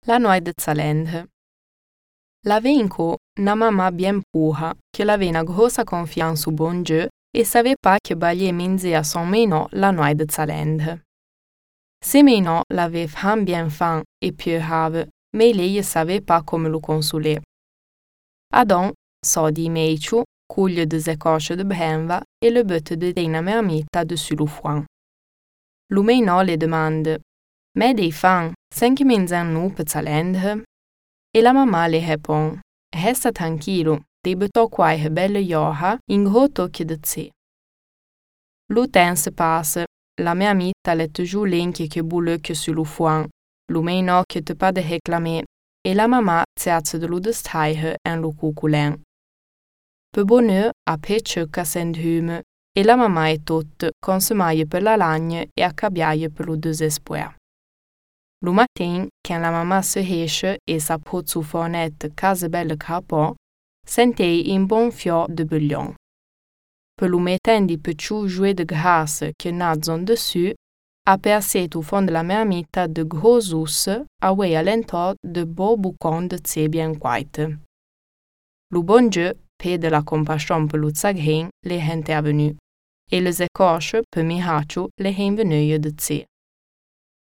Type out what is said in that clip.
La noie de Zalende. L'avenco na mamma bien puha, che l'aveva una grossa confianza su bon Dieu e saveva pas che balie minze a son meno la noie de Zalende. Se meno l'aveva han bien fan e piehave, me lei saveva pas come lo consoler. Adon, so di meichu, cuglie de ze cosce de brenva e le bötte de dena mermita dessus lo foin. Lo meno le demande, me dei fan, sen che minzen nu pe Zalende? E la mamma le répond, resta tranquillo, dei butò quai belle joha in gros tocchi de ze. Lo temps se passe, la mia amica le toujours lenche che boulecchio su lo foin, lo meno che te pas de réclamer, e la mamma zerze de lo de staihe en lo cuculen. Pe bonheur a pe cerca send hume, e la mamma è tot consumaie per la lagne e accabbiaie per lo desespoir. Lo matin, quand la mamma se hesce e sa pot su fornette case belle crapò, sentei un bon fior de bouillon. Per lo mettendi peciù jouet de grasse che nadzon dessus, a perset au fond de la mermita de gros ous a wei alentor de beau boucon de ze bien cuite. Lo bon Dieu, pe de la compassion per lo zagrin, le hente avenu, e le zecorche per miracio le henvenuie de ze.